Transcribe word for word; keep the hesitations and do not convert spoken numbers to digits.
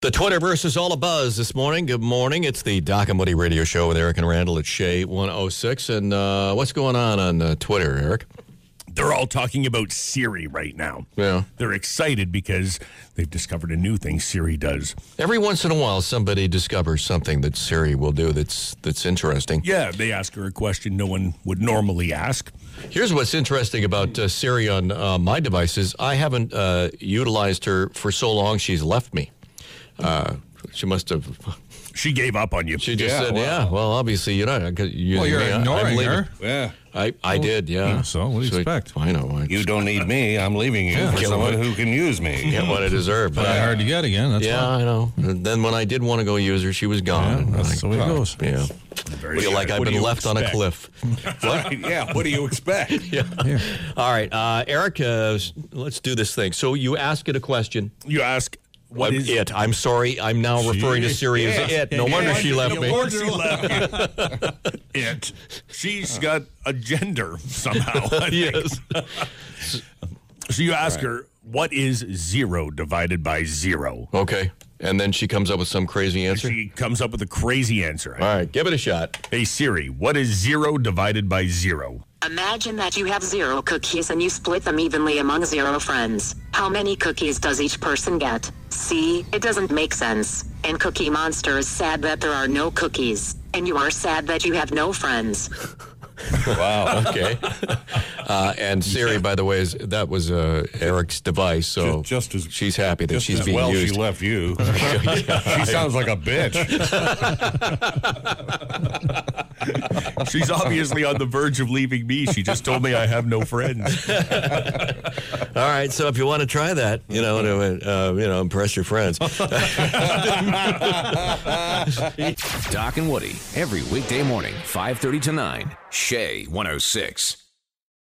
The Twitterverse is all abuzz this morning. Good morning. It's the Doc and Woody radio show with Eric and Randall at Shea one oh six. And uh, what's going on on uh, Twitter, Eric? They're all talking about Siri right now. Yeah. They're excited because they've discovered a new thing Siri does. Every once in a while, somebody discovers something that Siri will do that's that's interesting. Yeah, they ask her a question no one would normally ask. Here's what's interesting about uh, Siri on uh, my devices. I haven't uh, utilized her for so long, she's left me. Uh, she must have... She gave up on you. She just yeah, said, well. yeah, well, obviously, you know... You, Well, you're me, ignoring her. Yeah. I, I did, yeah. yeah, so what do you So expect? I know. I You don't need me. I'm leaving you Yeah. for Get someone what- who can use me. get what I deserve. But But I hard to get again. That's yeah, why. I know. And then when I did want to go use her, she was gone. Yeah, And that's like, the way it goes. Yeah. Very Feel like good. I've What do been you left on a expect? cliff. Right, yeah, what do you expect? Yeah. All right, uh, Eric, uh, let's do this thing. So you ask it a question. You ask, what I'm is it? I'm sorry. I'm now referring to Siri as Yes. it. No wonder she left no me. wonder she left you. It. She's got a gender somehow. I think. Yes. So you ask her, what is zero divided by zero? Okay. And then she comes up with some crazy answer. She comes up with a crazy answer. All right, give it a shot. Hey Siri, what is zero divided by zero? Imagine that you have zero cookies and you split them evenly among zero friends. How many cookies does each person get? See, it doesn't make sense. And Cookie Monster is sad that there are no cookies. And you are sad that you have no friends. Wow. Okay. Uh, and Siri, by the way, is, that was uh, Eric's device, so Just- just as- she's happy that Just she's as being well used. she left you. She sounds like a bitch. She's obviously on the verge of leaving me. She just told me I have no friends. All right, so if you want to try that, you know, to uh, you know, impress your friends. Doc and Woody, every weekday morning, five thirty to nine. Shea one oh six.